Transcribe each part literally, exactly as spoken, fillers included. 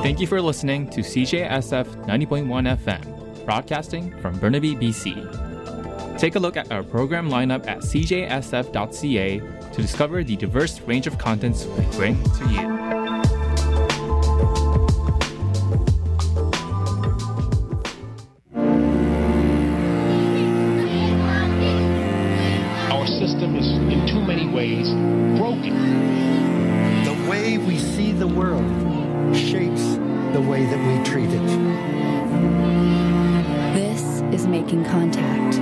Thank you for listening to C J S F ninety point one F M, broadcasting from Burnaby, B C. Take a look at our program lineup at c j s f dot c a to discover the diverse range of contents we bring to you. Our system is in too many ways broken. The way we see the world shapes the way that we treat it. This is Making Contact.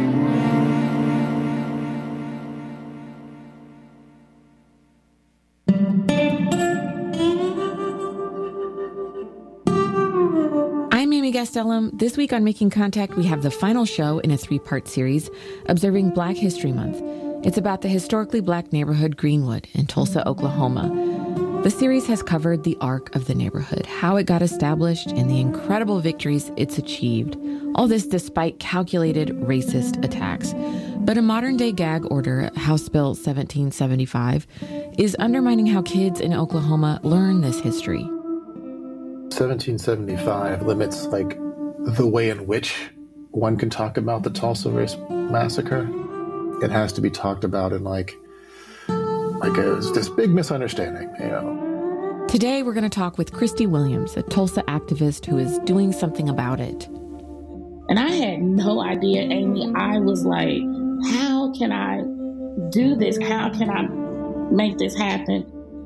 I'm Amy Gastelum. This week on Making Contact, we have the final show in a three-part series observing Black History Month. It's about the historically Black neighborhood Greenwood in Tulsa, Oklahoma. The series has covered the arc of the neighborhood, how it got established, and the incredible victories it's achieved. All this despite calculated racist attacks. But a modern-day gag order, House Bill seventeen seventy-five, is undermining how kids in Oklahoma learn this history. seventeen seventy-five limits, like, the way in which one can talk about the Tulsa Race Massacre. It has to be talked about in, like, like a, this big misunderstanding, you know. Today, we're going to talk with Christy Williams, a Tulsa activist who is doing something about it. And I had no idea, Amy. I was like, how can I do this? How can I make this happen?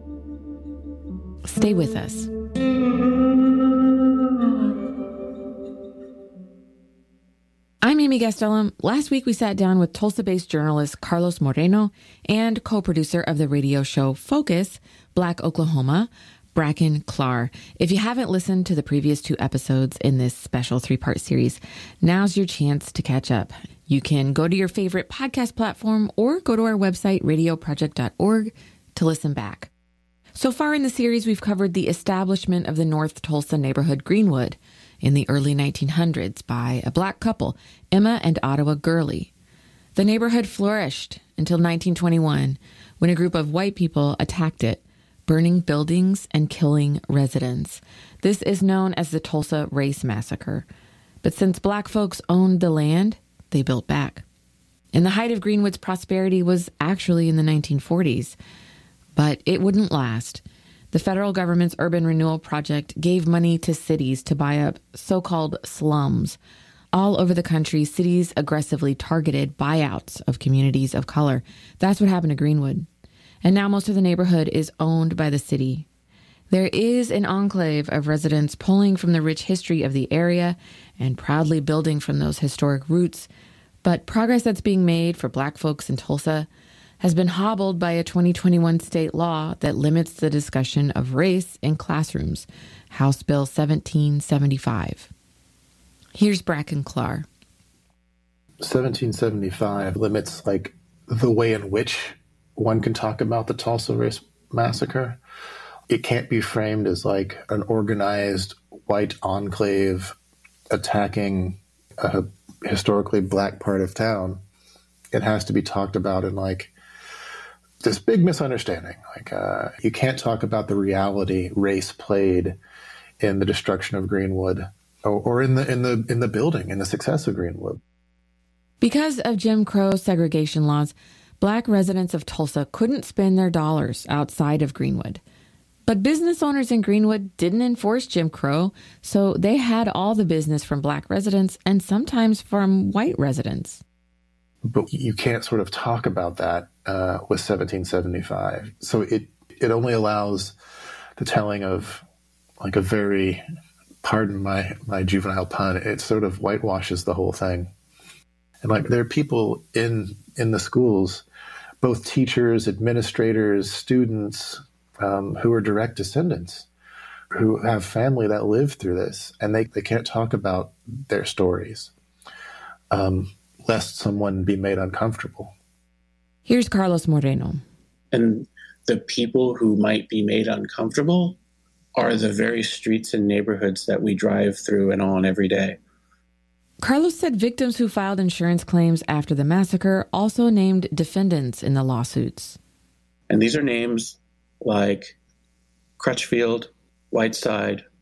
Stay with us. I'm Amy Gastelum. Last week, we sat down with Tulsa-based journalist Carlos Moreno and co-producer of the radio show Focus, Black Oklahoma, Bracken Clark. If you haven't listened to the previous two episodes in this special three-part series, now's your chance to catch up. You can go to your favorite podcast platform or go to our website, radio project dot org, to listen back. So far in the series, we've covered the establishment of the North Tulsa neighborhood Greenwood in the early nineteen hundreds by a Black couple, Emma and Ottawa Gurley. The neighborhood flourished until nineteen twenty-one, when a group of white people attacked it, burning buildings and killing residents. This is known as the Tulsa Race Massacre. But since Black folks owned the land, they built back. And the height of Greenwood's prosperity was actually in the nineteen forties. But it wouldn't last. The federal government's urban renewal project gave money to cities to buy up so-called slums. All over the country, cities aggressively targeted buyouts of communities of color. That's what happened to Greenwood. And now most of the neighborhood is owned by the city. There is an enclave of residents pulling from the rich history of the area and proudly building from those historic roots. But progress that's being made for Black folks in Tulsa has been hobbled by a twenty twenty-one state law that limits the discussion of race in classrooms, House Bill seventeen seventy-five. Here's Bracken Clark. seventeen seventy-five limits, like, the way in which one can talk about the Tulsa Race Massacre. It can't be framed as, like, an organized white enclave attacking a historically Black part of town. It has to be talked about in, like, this big misunderstanding. Like, uh, you can't talk about the reality race played in the destruction of Greenwood or, or in the in the in the building, in the success of Greenwood. Because of Jim Crow segregation laws, Black residents of Tulsa couldn't spend their dollars outside of Greenwood. But business owners in Greenwood didn't enforce Jim Crow, so they had all the business from Black residents and sometimes from white residents. But you can't sort of talk about that uh, with seventeen seventy-five. So it it only allows the telling of, like, a very, pardon my, my juvenile pun, it sort of whitewashes the whole thing. And, like, there are people in in the schools, both teachers, administrators, students, um, who are direct descendants, who have family that lived through this, and they, they can't talk about their stories. Um lest someone be made uncomfortable. Here's Carlos Moreno. And the people who might be made uncomfortable are the very streets and neighborhoods that we drive through and on every day. Carlos said victims who filed insurance claims after the massacre also named defendants in the lawsuits. And these are names like Crutchfield, Whiteside,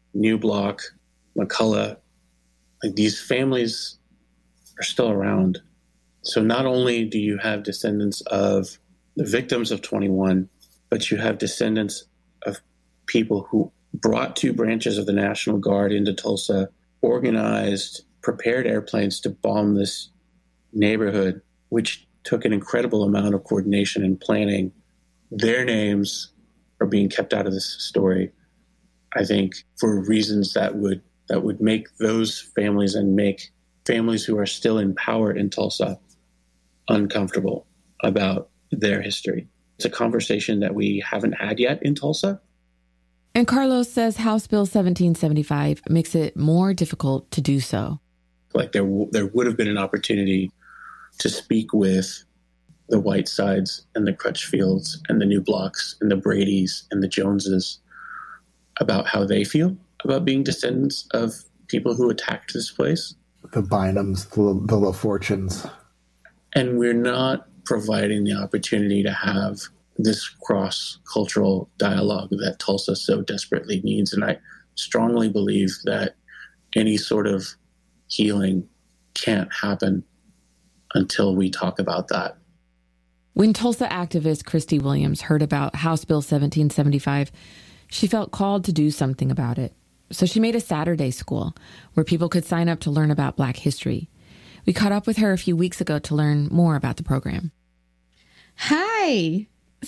New Block, McCullough, like these families are still around. So not only do you have descendants of the victims of twenty-one, but you have descendants of people who brought two branches of the National Guard into Tulsa, organized, prepared airplanes to bomb this neighborhood, which took an incredible amount of coordination and planning. Their names are being kept out of this story, I think, for reasons that would that would make those families and make families who are still in power in Tulsa uncomfortable about their history. It's a conversation that we haven't had yet in Tulsa. And Carlos says House Bill seventeen seventy-five makes it more difficult to do so. Like there, w- there would have been an opportunity to speak with the Whitesides and the Crutchfields and the New Blocks and the Bradys and the Joneses about how they feel about being descendants of people who attacked this place. The Bynums, the, the LaFortunes. And we're not providing the opportunity to have this cross-cultural dialogue that Tulsa so desperately needs. And I strongly believe that any sort of healing can't happen until we talk about that. When Tulsa activist Christy Williams heard about House Bill seventeen seventy-five, she felt called to do something about it. So she made a Saturday school where people could sign up to learn about Black history. We caught up with her a few weeks ago to learn more about the program. Hi.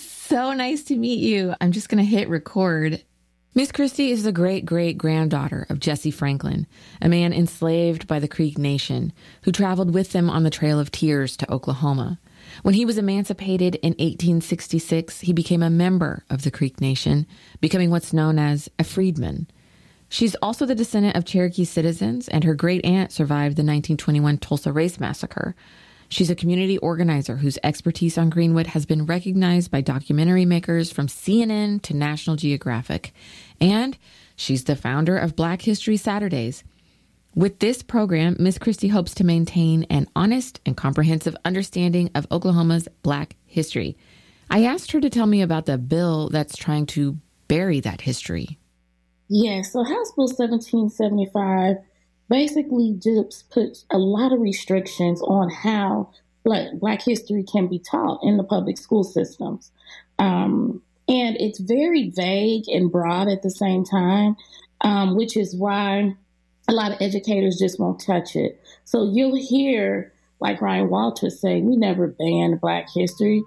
So nice to meet you. I'm just going to hit record. Miss Christy is the great-great-granddaughter of Jesse Franklin, a man enslaved by the Creek Nation who traveled with them on the Trail of Tears to Oklahoma. When he was emancipated in eighteen sixty-six, he became a member of the Creek Nation, becoming what's known as a freedman. She's also the descendant of Cherokee citizens, and her great-aunt survived the nineteen twenty-one Tulsa Race Massacre. She's a community organizer whose expertise on Greenwood has been recognized by documentary makers from C N N to National Geographic. And she's the founder of Black History Saturdays. With this program, Miss Christy hopes to maintain an honest and comprehensive understanding of Oklahoma's Black history. I asked her to tell me about the bill that's trying to bury that history. Yes, so House Bill seventeen seventy-five basically just puts a lot of restrictions on how Black, Black history can be taught in the public school systems. Um, and it's very vague and broad at the same time, um, which is why a lot of educators just won't touch it. So you'll hear, like Ryan Walters say, we never banned Black history.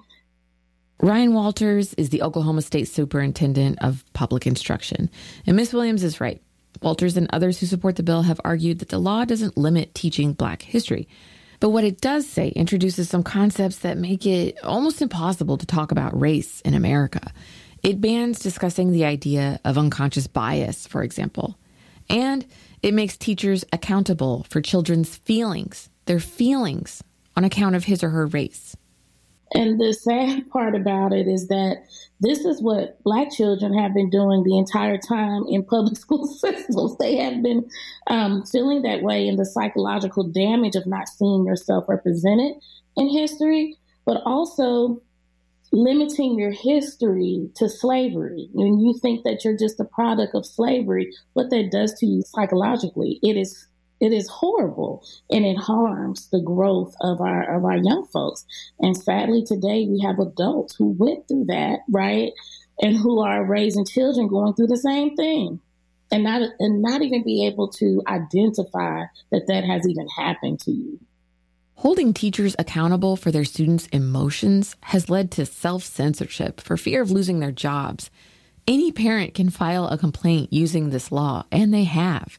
Ryan Walters is the Oklahoma State Superintendent of Public Instruction. And Miss Williams is right. Walters and others who support the bill have argued that the law doesn't limit teaching Black history. But what it does say introduces some concepts that make it almost impossible to talk about race in America. It bans discussing the idea of unconscious bias, for example. And it makes teachers accountable for children's feelings, their feelings, on account of his or her race. And the sad part about it is that this is what Black children have been doing the entire time in public school systems. They have been um, feeling that way, in the psychological damage of not seeing yourself represented in history, but also limiting your history to slavery. When you think that you're just a product of slavery, what that does to you psychologically, it is It is horrible, and it harms the growth of our of our young folks. And sadly, today we have adults who went through that, right, and who are raising children going through the same thing, and not and not even be able to identify that that has even happened to you. Holding teachers accountable for their students' emotions has led to self-censorship for fear of losing their jobs. Any parent can file a complaint using this law, and they have.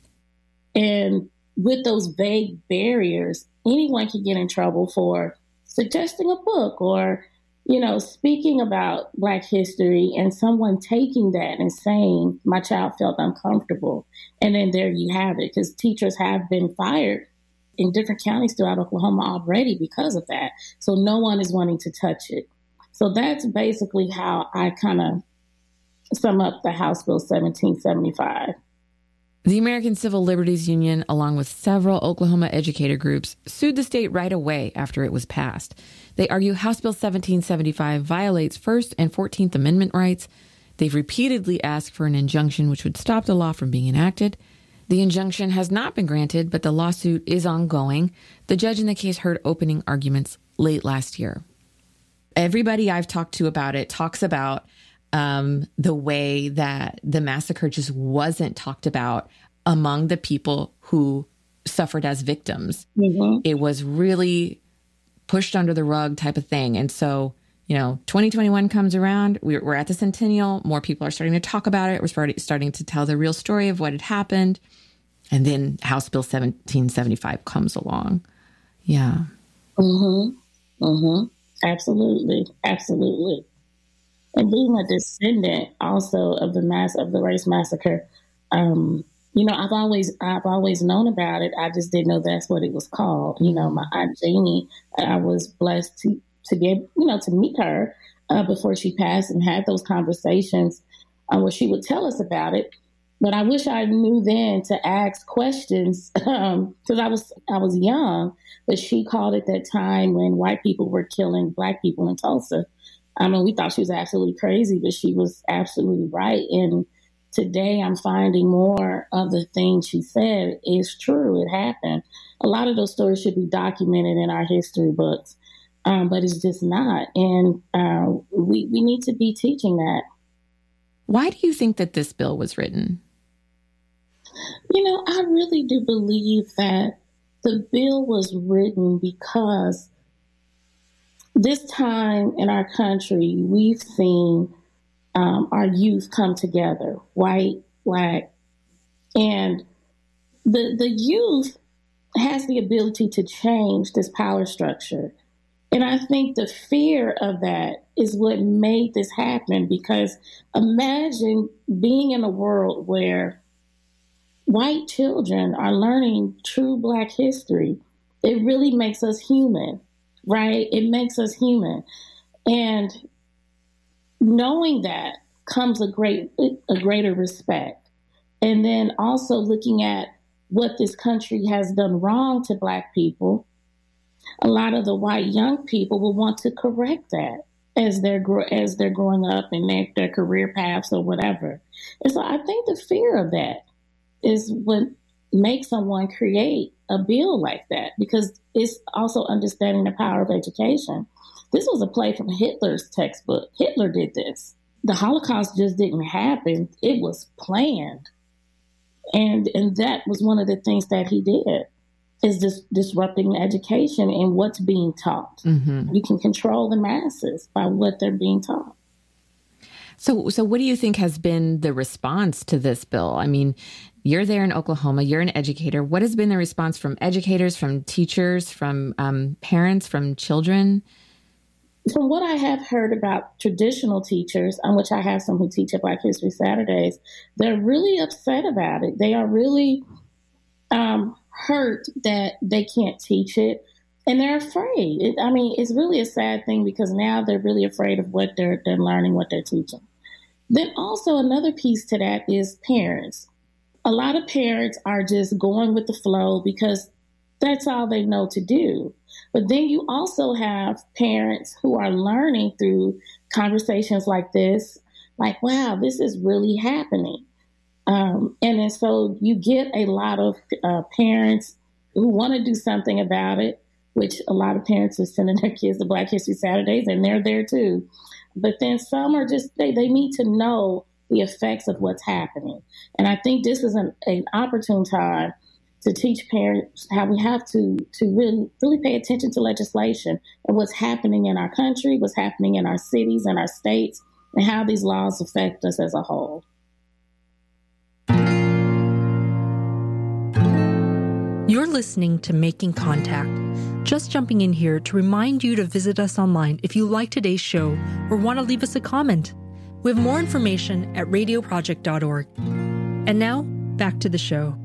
And with those vague barriers, anyone can get in trouble for suggesting a book or, you know, speaking about Black history, and someone taking that and saying, my child felt uncomfortable. And then there you have it, because teachers have been fired in different counties throughout Oklahoma already because of that. So no one is wanting to touch it. So that's basically how I kind of sum up the House Bill seventeen seventy-five. The American Civil Liberties Union, along with several Oklahoma educator groups, sued the state right away after it was passed. They argue House Bill seventeen seventy-five violates First and fourteenth Amendment rights, They've repeatedly asked for an injunction which would stop the law from being enacted. The injunction has not been granted, but the lawsuit is ongoing. The judge in the case heard opening arguments late last year. Everybody I've talked to about it talks about um, the way that the massacre just wasn't talked about among the people who suffered as victims. Mm-hmm. It was really pushed under the rug type of thing. And so, you know, twenty twenty-one comes around, we're, we're at the centennial, more people are starting to talk about it. We're starting, starting to tell the real story of what had happened. And then House Bill seventeen seventy-five comes along. Yeah. Mm-hmm. Mm-hmm. Absolutely. Absolutely. And being a descendant also of the mass of the race massacre, um, you know, I've always I've always known about it. I just didn't know that's what it was called. You know, my Aunt Janie, I was blessed to to be able, you know, to meet her uh, before she passed and had those conversations uh, where she would tell us about it. But I wish I knew then to ask questions because um, I was I was young. But she called it that time when white people were killing Black people in Tulsa. I mean, we thought she was absolutely crazy, but she was absolutely right. And today I'm finding more of the things she said is true. It happened. A lot of those stories should be documented in our history books, um, but it's just not. And uh, we, we need to be teaching that. Why do you think that this bill was written? You know, I really do believe that the bill was written because this time in our country, we've seen um, our youth come together, white, Black, and the the youth has the ability to change this power structure. And I think the fear of that is what made this happen, because imagine being in a world where white children are learning true Black history. It really makes us human, right? It makes us human. And knowing that comes a great, a greater respect. And then also looking at what this country has done wrong to Black people, a lot of the white young people will want to correct that as they're as they're growing up in their, their career paths or whatever. And so I think the fear of that is what makes someone create a bill like that, because it's also understanding the power of education. This was a play from Hitler's textbook. Hitler did this. The Holocaust just didn't happen. It was planned. And and that was one of the things that he did, is dis- disrupting education and what's being taught. Mm-hmm. You can control the masses by what they're being taught. So, so what do you think has been the response to this bill? I mean, you're there in Oklahoma, you're an educator. What has been the response from educators, from teachers, from um, parents, from children? From what I have heard about traditional teachers, on which I have some who teach at Black History Saturdays, they're really upset about it. They are really um, hurt that they can't teach it, and they're afraid. It, I mean, it's really a sad thing, because now they're really afraid of what they're they're learning, what they're teaching. Then also another piece to that is parents. A lot of parents are just going with the flow because that's all they know to do. But then you also have parents who are learning through conversations like this, like, wow, this is really happening. Um, and then so you get a lot of uh, parents who want to do something about it, which a lot of parents are sending their kids to Black History Saturdays, and they're there too. But then some are just, they, they need to know the effects of what's happening. And I think this is an, an opportune time to teach parents how we have to to really, really pay attention to legislation and what's happening in our country, what's happening in our cities and our states, and how these laws affect us as a whole. You're listening to Making Contact. Just jumping in here to remind you to visit us online if you like today's show or want to leave us a comment. We have more information at radio project dot org. And now, back to the show.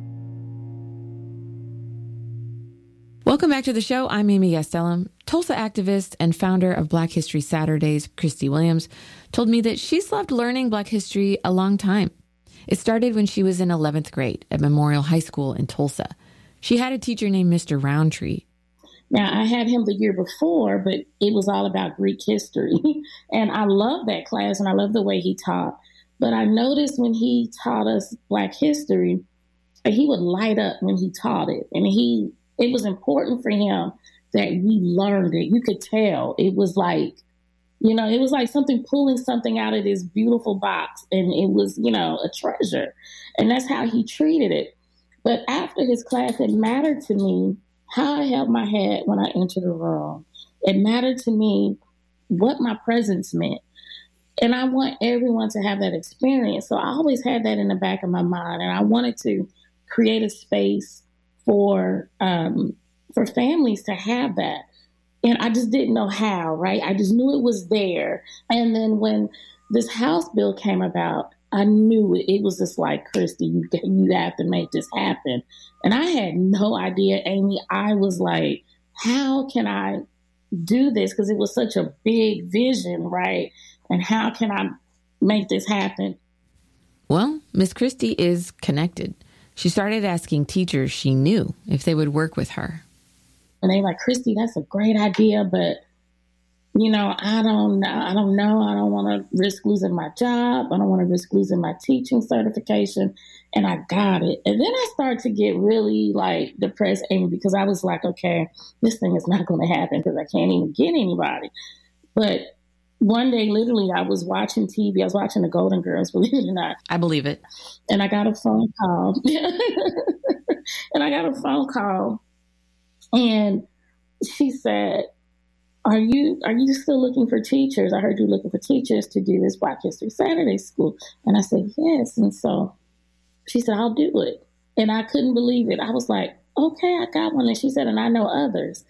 Welcome back to the show. I'm Amy Gastelum. Tulsa activist and founder of Black History Saturdays, Christy Williams, told me that she's loved learning Black history a long time. It started when she was in eleventh grade at Memorial High School in Tulsa. She had a teacher named Mister Roundtree. Now, I had him the year before, but it was all about Greek history. And I love that class, and I love the way he taught. But I noticed when he taught us Black history, he would light up when he taught it. And he, it was important for him that we learned it. You could tell. It was like, you know, it was like something pulling something out of this beautiful box. And it was, you know, a treasure. And that's how he treated it. But after his class, it mattered to me how I held my head when I entered a room. It mattered to me what my presence meant. And I want everyone to have that experience. So I always had that in the back of my mind. And I wanted to create a space for um, for families to have that. And I just didn't know how, right? I just knew it was there. And then when this House bill came about, I knew it, it was just like, Christy, you, you have to make this happen. And I had no idea, Amy. I was like, how can I do this? Because it was such a big vision, right? And how can I make this happen? Well, Miss Christy is connected. She started asking teachers she knew if they would work with her. And they were like, Christy, that's a great idea, but, you know, I don't know. I don't know. I don't want to risk losing my job. I don't want to risk losing my teaching certification. And I got it. And then I started to get really, like, depressed, Amy, because I was like, okay, this thing is not going to happen because I can't even get anybody. But one day, literally, I was watching T V. I was watching the Golden Girls, believe it or not. I believe it. And I got a phone call. and I got a phone call. And she said, are you are you still looking for teachers? I heard you looking for teachers to do this Black History Saturday school. And I said, yes. And so she said, I'll do it. And I couldn't believe it. I was like, okay, I got one. And she said, and I know others.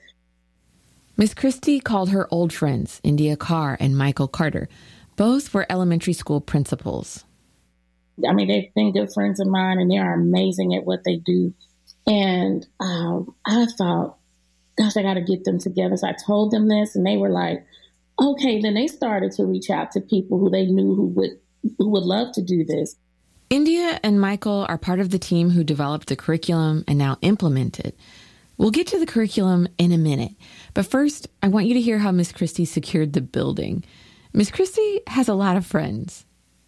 Miss Christy called her old friends, India Carr and Michael Carter. Both were elementary school principals. I mean, they've been good friends of mine, and they are amazing at what they do. And um, I thought, gosh, I got to get them together. So I told them this, and they were like, okay. Then they started to reach out to people who they knew who would who would love to do this. India and Michael are part of the team who developed the curriculum and now implement it. We'll get to the curriculum in a minute. But first, I want you to hear how Miss Christy secured the building. Miss Christy has a lot of friends.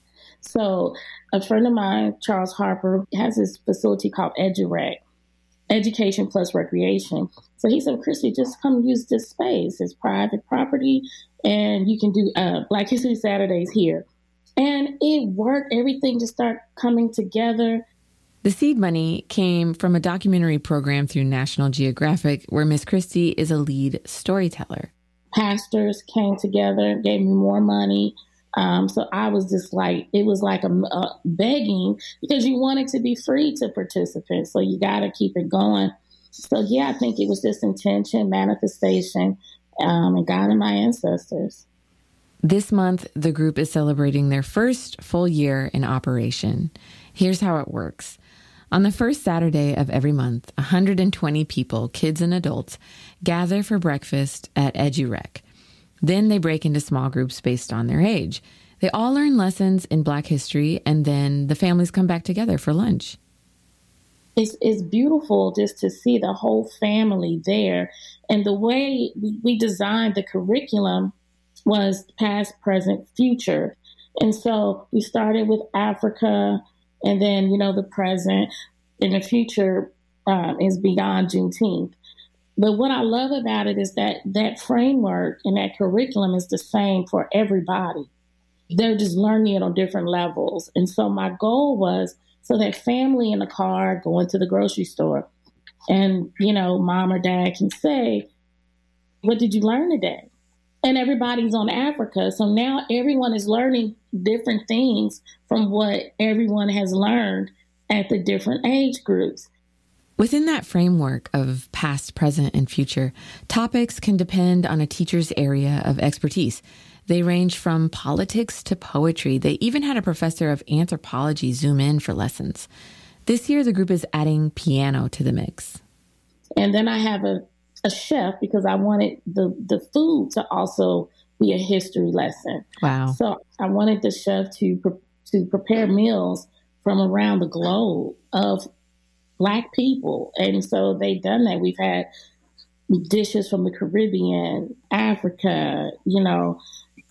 So a friend of mine, Charles Harper, has this facility called EduRec, Education Plus Recreation. So he said, Christy, just come use this space. It's private property, and you can do uh, Black History Saturdays here. And it worked. Everything just started coming together. The seed money came from a documentary program through National Geographic where Miss Christy is a lead storyteller. Pastors came together, gave me more money. Um, so I was just like, it was like a, a begging because you want it to be free to participants. So you got to keep it going. So, yeah, I think it was just intention, manifestation, um, and God and my ancestors. This month, the group is celebrating their first full year in operation. Here's how it works. On the first Saturday of every month, one hundred twenty people, kids and adults, gather for breakfast at EduRec. Then they break into small groups based on their age. They all learn lessons in Black history, and then the families come back together for lunch. It's, it's beautiful just to see the whole family there. And the way we, we designed the curriculum was past, present, future. And so we started with Africa, and then, you know, the present and the future um, is beyond Juneteenth. But what I love about it is that that framework and that curriculum is the same for everybody. They're just learning it on different levels. And so my goal was so that family in the car going to the grocery store and, you know, mom or dad can say, what did you learn today? And everybody's on Africa. So now everyone is learning different things from what everyone has learned at the different age groups. Within that framework of past, present, and future, topics can depend on a teacher's area of expertise. They range from politics to poetry. They even had a professor of anthropology zoom in for lessons. This year, the group is adding piano to the mix. And then I have a a chef because I wanted the, the food to also be a history lesson. Wow. So I wanted the chef to pre- to prepare meals from around the globe of Black people. And so they've done that. We've had dishes from the Caribbean, Africa, you know,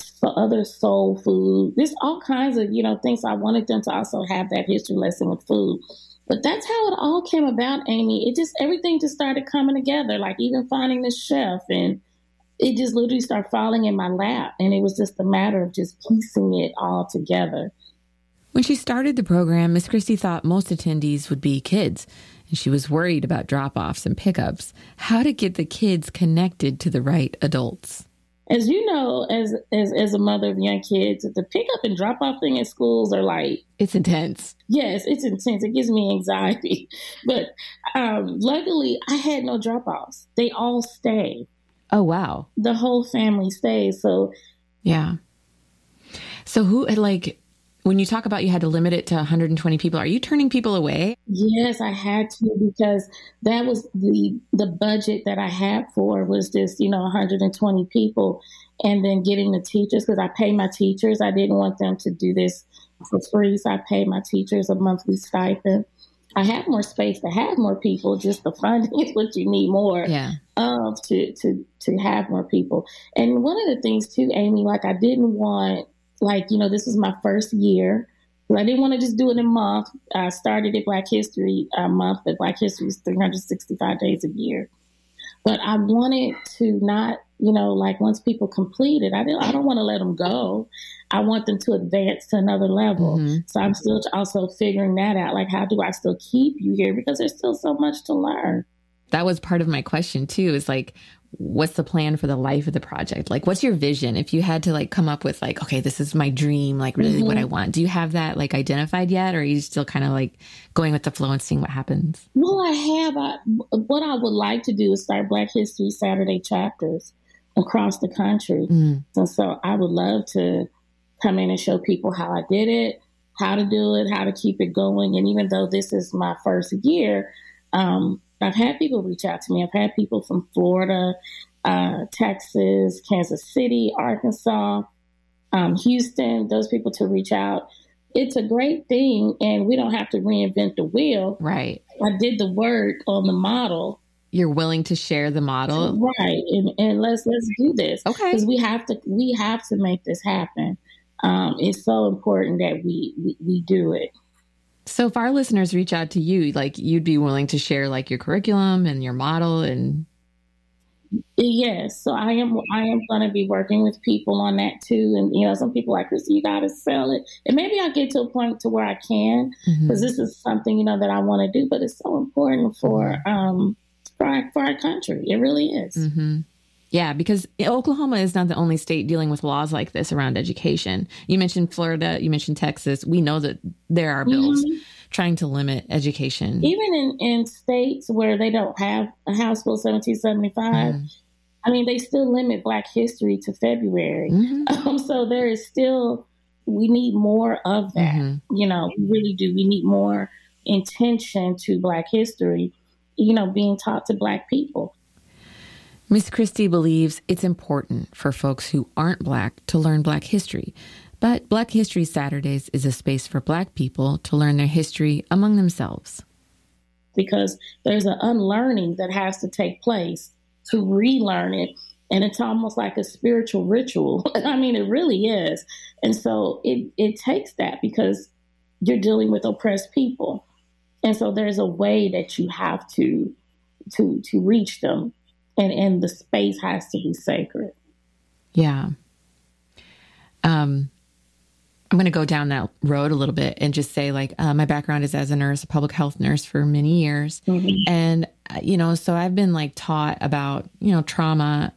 so other soul food. There's all kinds of, you know, things. I wanted them to also have that history lesson with food. But that's how it all came about, Amy. It just, everything just started coming together, like even finding this chef, and it just literally started falling in my lap. And it was just a matter of just piecing it all together. When she started the program, Miss Christie thought most attendees would be kids, and she was worried about drop-offs and pickups. How to get the kids connected to the right adults. As you know, as, as as a mother of young kids, the pickup and drop-off thing at schools are like... It's intense. Yes, it's intense. It gives me anxiety. But um, luckily, I had no drop-offs. They all stay. Oh, wow. The whole family stays. So... Yeah. So who, like... When you talk about you had to limit it to one hundred twenty people, are you turning people away? Yes, I had to, because that was the the budget that I had for was just, you know, one hundred twenty people, and then getting the teachers, because I pay my teachers. I didn't want them to do this for free, so I pay my teachers a monthly stipend. I have more space to have more people. Just the funding is what you need more yeah. of to, to, to have more people. And one of the things too, Amy, like I didn't want, like, you know, this was my first year. I didn't want to just do it in a month. I started at Black History uh, Month, but Black History is three hundred sixty-five days a year. But I wanted to not, you know, like once people complete it, I didn't, I don't want to let them go. I want them to advance to another level. Mm-hmm. So I'm still also figuring that out. Like, how do I still keep you here? Because there's still so much to learn. That was part of my question too, is like, what's the plan for the life of the project? Like, what's your vision? If you had to like come up with like, okay, this is my dream, like really mm-hmm. what I want. Do you have that like identified yet? Or are you still kind of like going with the flow and seeing what happens? Well, I have. I, what I would like to do is start Black History Saturday chapters across the country. Mm. And so I would love to come in and show people how I did it, how to do it, how to keep it going. And even though this is my first year, um, I've had people reach out to me. I've had people from Florida, uh, Texas, Kansas City, Arkansas, um, Houston, those people to reach out. It's a great thing, and we don't have to reinvent the wheel. Right. I did the work on the model. You're willing to share the model. Right. And, and let's let's do this. Okay. Because we have to we have to make this happen. Um, it's so important that we, we, we do it. So if our listeners reach out to you, like you'd be willing to share like your curriculum and your model and. Yes. So I am, I am going to be working with people on that too. And, you know, some people are like, Christy, you got to sell it. And maybe I'll get to a point to where I can, because mm-hmm. this is something, you know, that I want to do, but it's so important for, um, for our, for our country. It really is. Mm-hmm. Yeah, because Oklahoma is not the only state dealing with laws like this around education. You mentioned Florida, you mentioned Texas. We know that there are bills mm-hmm. trying to limit education. Even in, in states where they don't have a House Bill seventeen seventy-five, mm. I mean, they still limit Black history to February. Mm-hmm. Um, so there is still, we need more of that. Mm-hmm. You know, we really do. We need more intention to Black history, you know, being taught to Black people. Miss Christie believes it's important for folks who aren't Black to learn Black history. But Black History Saturdays is a space for Black people to learn their history among themselves. Because there's an unlearning that has to take place to relearn it. And it's almost like a spiritual ritual. I mean, it really is. And so it, it takes that, because you're dealing with oppressed people. And so there's a way that you have to to to reach them. And, and the space has to be sacred. Yeah. Um, I'm going to go down that road a little bit and just say, like, uh, my background is as a nurse, a public health nurse for many years. Mm-hmm. And, uh, you know, so I've been like taught about, you know, trauma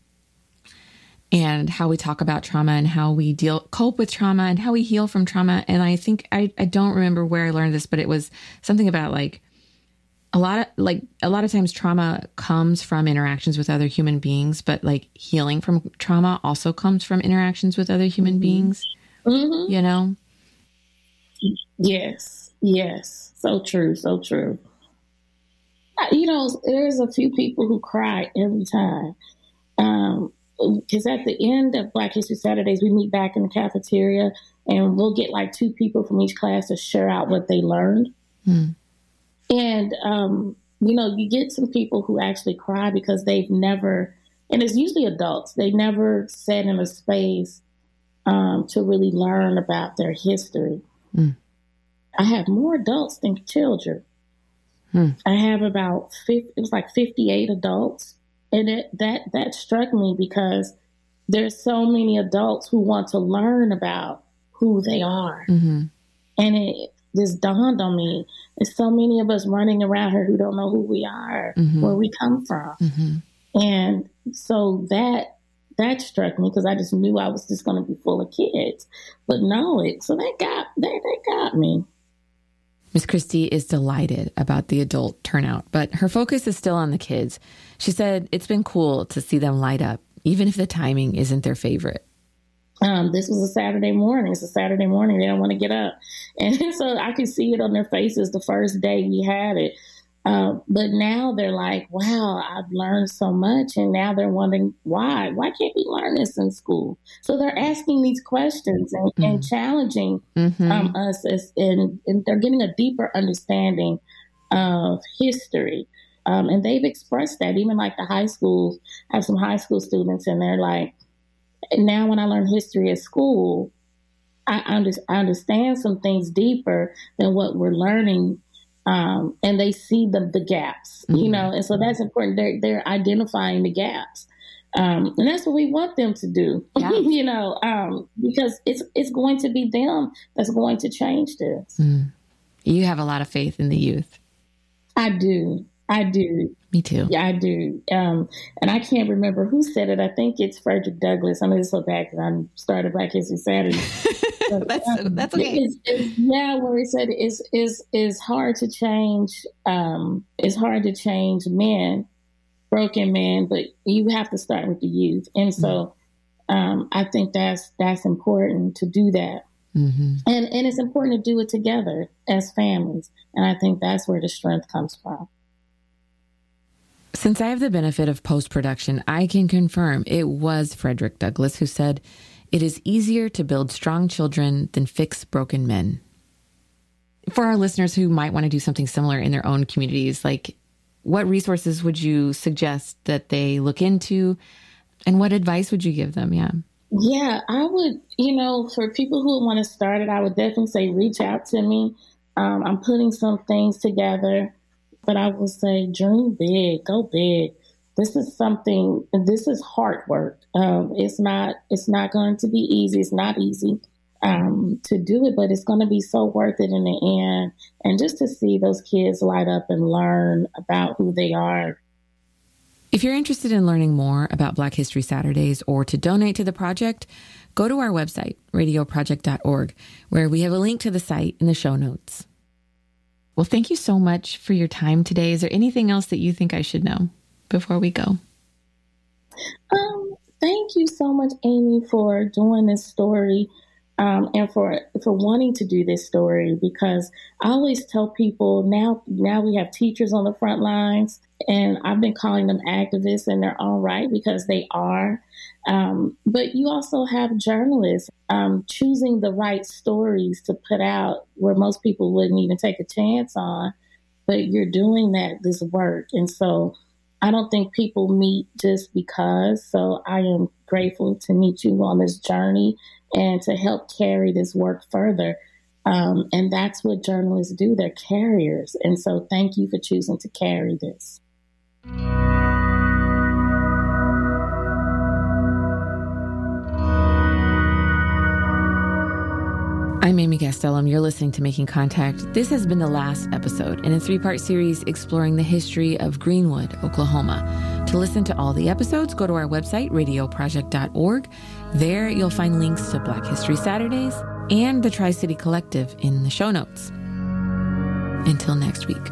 and how we talk about trauma and how we deal, cope with trauma and how we heal from trauma. And I think, I, I don't remember where I learned this, but it was something about like, A lot of like a lot of times trauma comes from interactions with other human beings, but like healing from trauma also comes from interactions with other human mm-hmm. beings, mm-hmm. you know? Yes. Yes. So true. So true. You know, there's a few people who cry every time. Um, because at the end of Black History Saturdays, we meet back in the cafeteria and we'll get like two people from each class to share out what they learned. Mm. And, um, you know, you get some people who actually cry because they've never, and it's usually adults, they never sat in a space um, to really learn about their history. Mm. I have more adults than children. Hmm. I have about fifty, it was like fifty-eight adults. And it, that, that struck me because there's so many adults who want to learn about who they are. Mm-hmm. And it just dawned on me, there's so many of us running around here who don't know who we are, mm-hmm. where we come from. Mm-hmm. And so that, that struck me because I just knew I was just going to be full of kids. But no, it, so that got, that, that got me. Miss Christie is delighted about the adult turnout, but her focus is still on the kids. She said it's been cool to see them light up, even if the timing isn't their favorite. Um, this was a Saturday morning. It's a Saturday morning. They don't want to get up. And so I could see it on their faces the first day we had it. Uh, but now they're like, wow, I've learned so much. And now they're wondering why. Why can't we learn this in school? So they're asking these questions and, mm-hmm. and challenging mm-hmm. um, us. As, and, and they're getting a deeper understanding of history. Um, and they've expressed that. Even like the high schools, I have some high school students, and they're like, now when I learn history at school, I, under, I understand some things deeper than what we're learning. Um, and they see the, the gaps, mm-hmm. you know, and so that's important. They're, they're identifying the gaps. Um, and that's what we want them to do, yeah. you know, um, because it's, it's going to be them that's going to change this. Mm. You have a lot of faith in the youth. I do. I do. Me too. Yeah, I do. Um, and I can't remember who said it. I think it's Frederick Douglass. I mean, it's so bad because I started Black History Saturday. But, that's um, that's okay. It's, it's, yeah, where he said it's is is hard to change. Um, it's hard to change men, broken men, but you have to start with the youth. And so, um, I think that's that's important to do that. Mm-hmm. And and it's important to do it together as families. And I think that's where the strength comes from. Since I have the benefit of post-production, I can confirm it was Frederick Douglass who said, "It is easier to build strong children than fix broken men." For our listeners who might want to do something similar in their own communities, like what resources would you suggest that they look into, and what advice would you give them? Yeah. Yeah, I would, you know, for people who want to start it, I would definitely say reach out to me. Um, I'm putting some things together, but I would say dream big, go big. This is something, this is hard work. Um, it's not, it's not going to be easy. It's not easy um, to do it, but it's going to be so worth it in the end. And just to see those kids light up and learn about who they are. If you're interested in learning more about Black History Saturdays or to donate to the project, go to our website, radio project dot org, where we have a link to the site in the show notes. Well, thank you so much for your time today. Is there anything else that you think I should know before we go? Um, thank you so much, Amy, for doing this story um, and for for wanting to do this story, because I always tell people now, now we have teachers on the front lines, and I've been calling them activists, and they're all right because they are. Um, but you also have journalists um, choosing the right stories to put out where most people wouldn't even take a chance on, but you're doing that, this work. And so I don't think people meet just because. So I am grateful to meet you on this journey and to help carry this work further. Um, and that's what journalists do. They're carriers. And so thank you for choosing to carry this. I'm Amy Gastelum. You're listening to Making Contact. This has been the last episode in a three-part series exploring the history of Greenwood, Oklahoma. To listen to all the episodes, go to our website, radio project dot org. There, you'll find links to Black History Saturdays and the Tri-City Collective in the show notes. Until next week.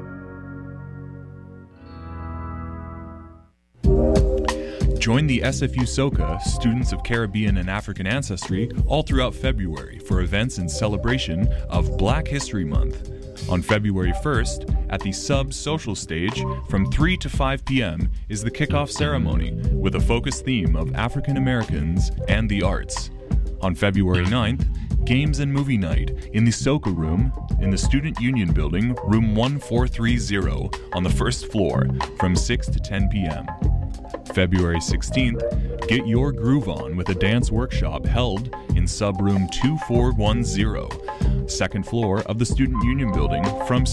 Join the S F U SoCa, Students of Caribbean and African Ancestry, all throughout February for events in celebration of Black History Month. On February first, at the Sub Social Stage, from three to five p.m. is the kickoff ceremony with a focus theme of African Americans and the arts. On February ninth, Games and Movie Night in the SoCa Room in the Student Union Building, room one four three zero on the first floor from six to ten p.m. February sixteenth, get your groove on with a dance workshop held in subroom two four one zero, second floor of the Student Union Building from